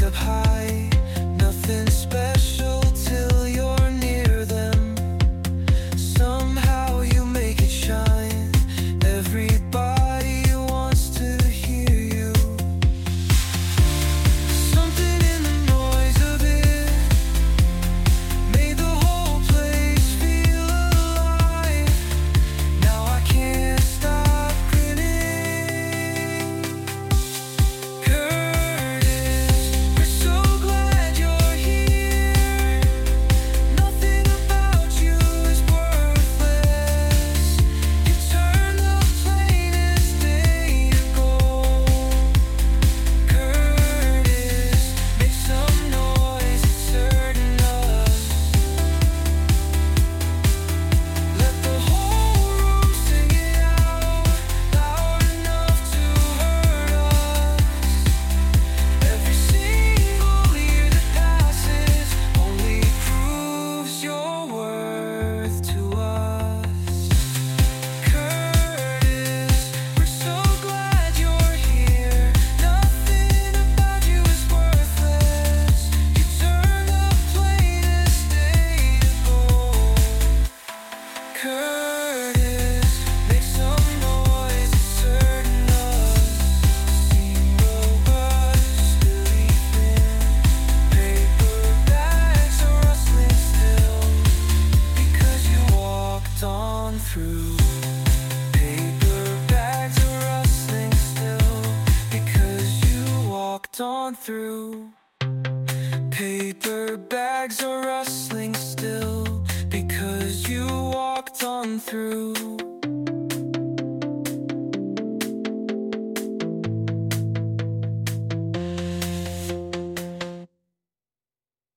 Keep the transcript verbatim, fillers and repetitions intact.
up high, nothing special till you're near them. Somehow you make it shine. Everybody wants to hear you. Something in the noise of it made the whole place feel alive. Now I can't stop grinning. Curtis, we're so glad you're here. Nothing about you is worthless. You turn the plainest day to gold. Curtis, make some noise, it's hurting us. Let the whole room sing it out, loud enough to hurt us. Every single year that passes only proves your worth to us. Curtis, we're so glad you're here. Nothing about you is worthless. You turn the plainest day to gold. Curtis, make some noise, it's hurting us. Zero buzz, really thin. Paper bags are rustling still because you walked on through. Paper bags are rustling still because you walked on through. Paper bags are rustling still because you walked on through.